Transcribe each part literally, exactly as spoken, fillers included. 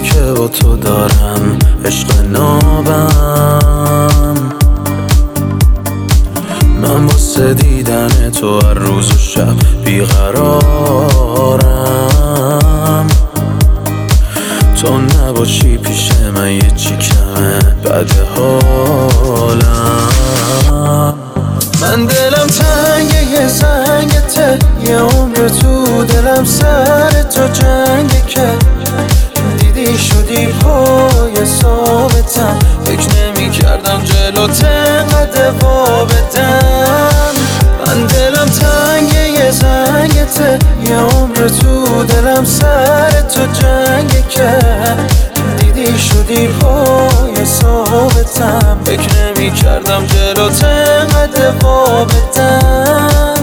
که با تو دارم عشق نابم. من واسه دیدن تو هر روز و شب بیقرارم. تو نباشی پیش من یه چی کمه بعد حالم. من دلم تنگه یه زنگته، یه عمر تو دلم سر تو جنگه که دیدی شدی پای ثابتم. فکر نمی کردم جلوت انقدر وا بدم. من دلم تنگه یه زنگته، یه عمر تو دلم سر تو جنگه که دیدی شدی پای ثابتم. فکر نمی کردم جلوت انقدر وا بدم.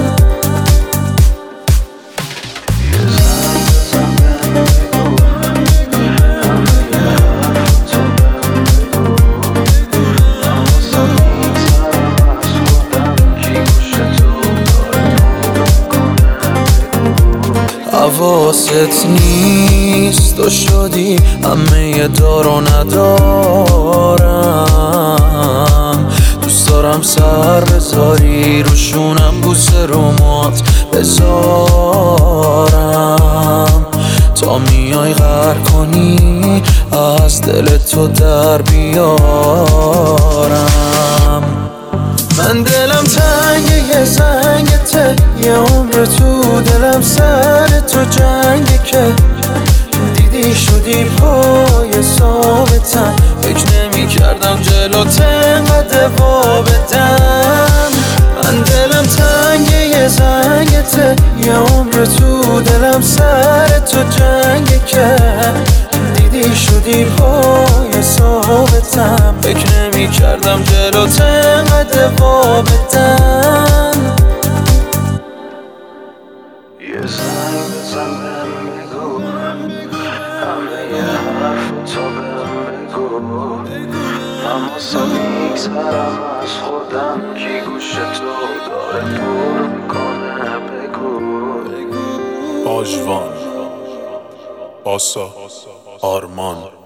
حواست نیست تو شدی همه دار و ندارم. دوست دارم سر بذاری روشونم، بوسه رو موات بذارم تا میای غر کنی از دل تو در بیارم. من دلم تنگه یه زنگته، یه عمر تو دلم سر تو جنگه که دیدی شدی پای ثابتم. فکر نمی کردم جلوت انقدر وا بدم. من دلم تنگه یه زنگته، یه عمر تو دلم سر تو جنگه که دیدی شدی پای ثابتم. فکر نمی کردم جلوت انقدر وا بدم. یه زنگ بزن بهم بگو همه یه حرف تو بهم بگو. من واسه میگذرم از خودم کی گوش تو داره پر میکنه بگو. آژوان، آسا، آرمان.